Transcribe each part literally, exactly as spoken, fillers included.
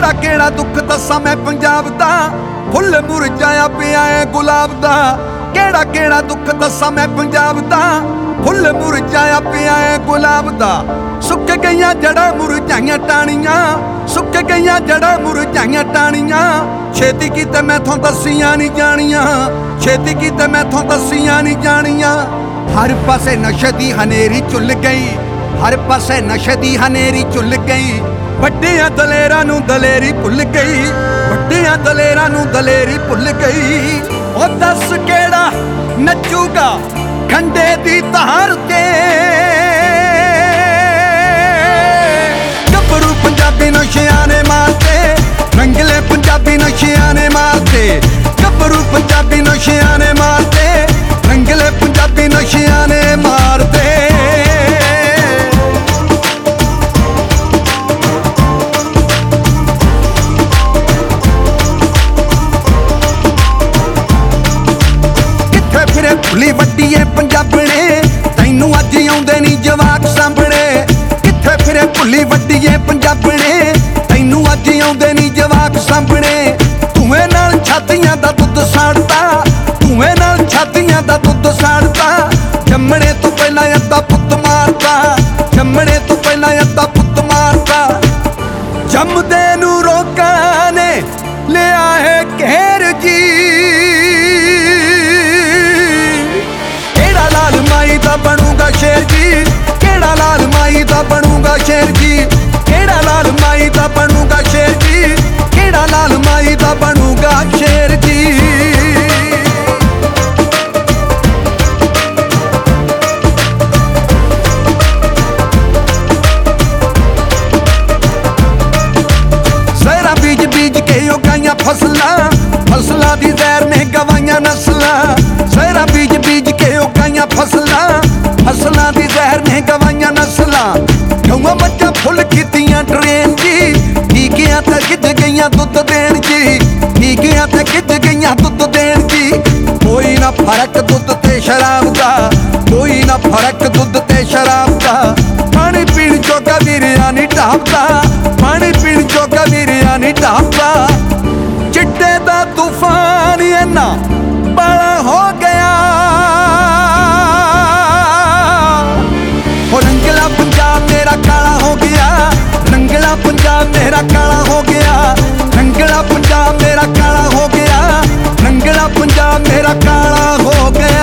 केड़ा केड़ा दुख दस्सां मैं पंजाब दा, फुल मुरझाया पिया है गुलाब दा। केड़ा केड़ा दुख दस्सां मैं पंजाब दा, फुल मुरझाया पिया है गुलाब दा। सुक गईयां जड़ा मुरझाइयां टाणियां, सुक गईयां जड़ा मुरझाइयां टाणियां। छेती कीते मैथों दसियां नहीं जानियां, छेती कीते मैथों दसियां नहीं जानियां। हर पासे नशे दी हनेरी चुल गई, हर पासे नशे दी हनेरी चुल गई। ਵੱਡਿਆਂ ਦਲੇਰਾਂ ਨੂੰ ਦਲੇਰੀ ਭੁੱਲ ਗਈ, ਵੱਡਿਆਂ ਦਲੇਰਾਂ ਨੂੰ ਦਲੇਰੀ ਭੁੱਲ ਗਈ। ਉਹ ਦੱਸ ਕਿਹੜਾ ਨੱਚੂਗਾ ਖੰਡੇ ਦੀ ਧਾਰ ਤੇ, ਗੱਭਰੂ ਪੰਜਾਬੀ ਨਸ਼ਿਆਂ ਨੇ ਮਾਰਤੇ, ਰੰਗਲੇ ਪੰਜਾਬੀ ਨਸ਼ਿਆਂ ਨੇ ਮਾਰਤੇ। ਗੱਭਰੂ ਪੰਜਾਬੀ ਨਸ਼ਿਆਂ ਨੇ ਮਾਰਤੇ, ਰੰਗਲੇ ਪੰਜਾਬੀ ਨਸ਼ਿਆਂ ਨੇ ਮਾਰਤੇ। ਭੁੱਲੀ ਵੱਡੀਏ ਪੰਜਾਬਣੇ, ਤੈਨੂੰ ਅੱਜ ਆਉਂਦੇ ਨੀ ਜਵਾਕ ਸਾਂਭਣੇ। ਕਿੱਥੇ ਫਿਰੇ ਭੁੱਲੀ ਵੱਡੀਏ ਪੰਜਾਬਣੇ, ਤੈਨੂੰ ਅੱਜ ਆਉਂਦੇ ਨੀ ਜਵਾਕ ਸਾਂਭਣੇ। ਧੂਏ ਨਾਲ ਛਾਤੀਆਂ ਦਾ ਦੁੱਧ ਸਾੜਤਾ, ਧੂਏ ਨਾਲ ਛਾਤੀਆਂ ਦਾ ਦੁੱਧ ਸਾੜਤਾ। ਜੰਮਣੇ ਤੋਂ ਪਹਿਲਾਂ ਅੱਧਾ ਪੁੱਤ ਮਾਰਤਾ, ਜੰਮਣੇ ਤੋਂ ਪਹਿਲਾਂ ਅੱਧਾ ਪੁੱਤ ਮਾਰਤਾ। ਜੰਮਦੇ ਨੂੰ ਰੋਕਾਂ ਨੇ ਲਿਆ ਹੈ ਘੇਰ ਜੀ, ਮਾਈ ਦਾ ਬਣੂਗਾ ਸ਼ੇਰ ਜੀ, ਕਿਹੜਾ ਲਾਲ ਮਾਈ ਦਾ ਬਣੂਗਾ ਸ਼ੇਰ ਜੀ। ਕਿਹੜਾ ਲਾਲ ਮਾਈ ਦਾ ਬਣੂਗਾ ਸ਼ੇਰ ਜੀ, ਕਿਹੜਾ ਲਾਲ ਮਾਈ ਦਾ ਬਣੂਗਾ ਸ਼ੇਰ ਜੀ। ਜ਼ਹਿਰਾਂ ਬੀਜ ਬੀਜ ਕੇ ਉਗਾਈਆਂ ਫਸਲਾਂ, ਫਸਲਾਂ ਦੀ ਜ਼ਹਿਰ ਨੇ ਗਵਾਈਆਂ ਨਸਲਾਂ। ਜ਼ਹਿਰਾਂ ਬੀਜ ਬੀਜ ਕੇ ਉਗਾਈਆਂ ਫਸਲਾਂ, ਫਸਲਾਂ ਦੀ ਜ਼ਹਿਰ ਨੇ ਗਵਾਈਆਂ ਨਸਲਾਂ। ਗਊਆਂ ਮੱਝਾਂ ਫੁੱਲ ਕੀਤੀਆਂ ਟਰੇਨ ਜੀ, ਠੀਕਿਆਂ ਤੇ ਗਿੱਜ ਗਈਆਂ ਦੁੱਧ ਦੇਣ ਜੀ, ਠੀਕਿਆਂ ਤੇ ਗਿੱਜ ਗਈਆਂ ਦੁੱਧ ਦੇਣ ਜੀ। ਕੋਈ ਨਾ ਫਰਕ ਦੁੱਧ ਤੇ ਸ਼ਰਾਬ ਦਾ, ਕੋਈ ਨਾ ਫਰਕ ਦੁੱਧ ਤੇ ਸ਼ਰਾਬ ਦਾ। ਪਾਣੀ ਪੀਣ ਜੋਗਾ ਵੀਰਿਆ ਨੀ ਢਾਬਦਾ, ਪਾਣੀ ਪੀਣ ਜੋਗਾ ਵੀਰਿਆ ਨੀ ਢਾਬਦਾ। ਚਿੱਟੇ ਦਾ ਤੂਫਾਨ ਇੰਨਾ ਬਾਲਾ ਹੋ ਗਿਆ, ਹੋ ਰੰਗਲਾ ਪੰਜਾਬ ਮੇਰਾ ਕਾਲਾ ਹੋ ਗਿਆ, ਰੰਗਲਾ ਪੰਜਾਬ ਮੇਰਾ ਕਾਲਾ ਹੋ ਗਿਆ। ਰੰਗਲਾ ਪੰਜਾਬ ਮੇਰਾ ਕਾਲਾ ਹੋ ਗਿਆ, ਰੰਗਲਾ ਪੰਜਾਬ ਮੇਰਾ ਕਾਲਾ ਹੋ ਗਿਆ।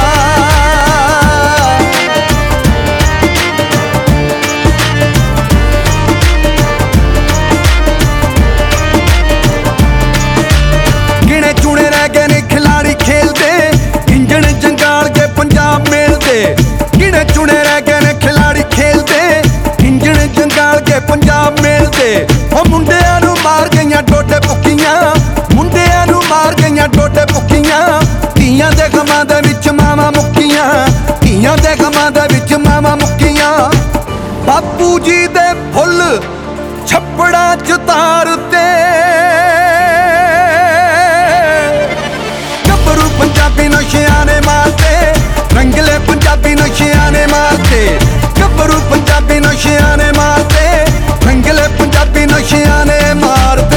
ਗਿਣੇ ਚੁਣੇ ਰਹਿ ਗਏ ਨੇ ਖਿਲਾੜੀ ਖੇਲਦੇ, ਇੰਜਣ ਜੰਗਾਲ ਕੇ ਪੰਜਾਬ ਮੇਲਦੇ। ਗਿਣੇ ਚੁਣੇ ਰਹਿ ਗਏ ਨੇ ਖਿਲਾੜੀ ਖੇਲਦੇ, ਇੰਜਣ ਜੰਗਾਲ ਕੇ ਪੰਜਾਬ ਮੇਲਦੇ। ਉਹ ਮੁੰਡਿਆਂ ਨੂੰ ਮਾਰ ਗਈਆਂ ਡੋਡੇ ਭੁੱਕੀਆਂ, ਮੁੰਡਿਆਂ ਨੂੰ ਮਾਰ ਗਈਆਂ ਡੋਡੇ ਭੁੱਕੀਆਂ। ਧੀਆਂ ਦੇ ਗਮਾਂ ਦੇ ਵਿੱਚ ਮਾਵਾਂ ਮੁੱਕੀਆਂ, ਧੀਆਂ ਦੇ ਗਮਾਂ ਦੇ ਵਿੱਚ ਮਾਵਾਂ ਮੁੱਕੀਆਂ। ਬਾਪੂ ਜੀ ਦੇ ਫੁੱਲ ਛੱਪੜਾਂ ਚ ਤਾਰਤੇ, ਗੱਭਰੂ ਪੰਜਾਬੀ ਨਸ਼ਿਆਂ ਨੇ ਮਾਰਤੇ, ਰੰਗਲੇ ਪੰਜਾਬੀ ਨਸ਼ਿਆਂ ਨੇ ਮਾਰਤੇ। ਗੱਭਰੂ ਪੰਜਾਬੀ ਨਸ਼ਿਆਂ ਨੇ ਮਾਰਤੇ, ਰੰਗਲੇ ਪੰਜਾਬੀ ਨਸ਼ਿਆਂ ਨੇ ਮਾਰਤੇ।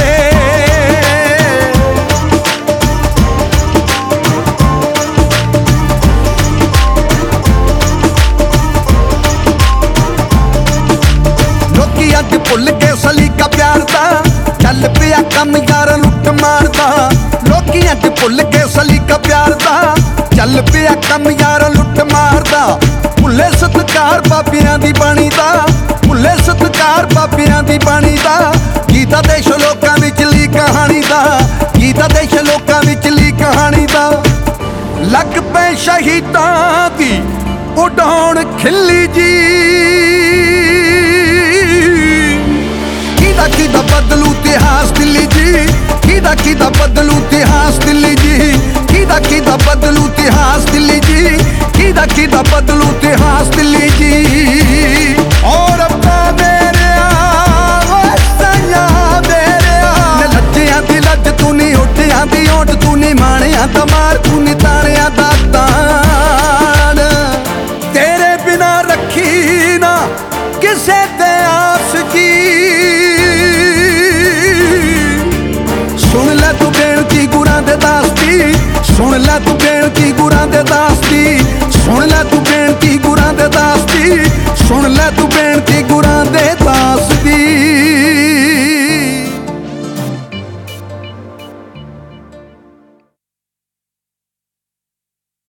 ਲੋਕੀ ਅੱਜ ਭੁੱਲ ਗਏ ਸਲੀਕਾ ਪਿਆਰ ਦਾ, ਚੱਲ ਪਿਆ ਕੰਮ ਯਾਰ ਲੁੱਟ ਮਾਰਦਾ। ਲੋਕੀ ਅੱਜ ਭੁੱਲ ਗਏ ਸਲੀਕਾ ਪਿਆਰ ਦਾ, ਚੱਲ ਪਿਆ ਕੰਮ ਯਾਰ ਲੁੱਟ ਮਾਰਦਾ। ਭੁੱਲੇ ਸਤਿਕਾਰ ਬਾਬਿਆਂ ਦੀ ਬਾਣੀ ਦਾ, ਭੁੱਲੇ ਸਤਿਕਾਰ ਬਾਬਿਆਂ ਦੀ ਬਾਣੀ ਦਾ। ਗੀਤਾ ਦੇਸ਼ ਲੋਕਾਂ ਵਿਚਲੀ ਕਹਾਣੀ ਦਾ, ਗੀਤਾ ਦੇਸ਼ ਲੋਕਾਂ ਵਿਚਲੀ ਕਹਾਣੀ ਦਾ। ਲੱਗ ਪਏ ਸ਼ਹੀਦਾਂ ਦੀ ਉਡਾਉਣ ਖਿੱਲੀ ਜੀ, ਕਿਹਦਾ ਕਿਹਦਾ ਬਦਲੂ ਇਤਿਹਾਸ ਦਿੱਲੀ ਜੀ, ਕਿਹਦਾ ਕਿਹਦਾ ਬਦਲੂ ਇਤਿਹਾਸ ਦਿੱਲੀ ਜੀ। ਕਿਹਦਾ ਕਿਹਦਾ ਬਦਲੂ ਇਤਿਹਾਸ ਦਿੱਲੀ ਜੀ, ਕਿਹਦਾ ਕਿਹਦਾ ਬਦਲੂ ਇਤਿਹਾਸ ਦਿੱਲੀ ਜੀ। ਔਰ ਅੱਬਾ ਮੇਰਿਆ ਵਸਿਆ ਮੇਰਿਆ, ਲੱਜਿਆਂ ਦੀ ਲੱਜ ਤੂੰ ਨੀ, ਉੱਠਿਆਂ ਦੀ ਓਟ ਤੂੰ ਨੀ, ਮਾਣਿਆਂ ਦਾ ਮਾਰ ਤੂੰ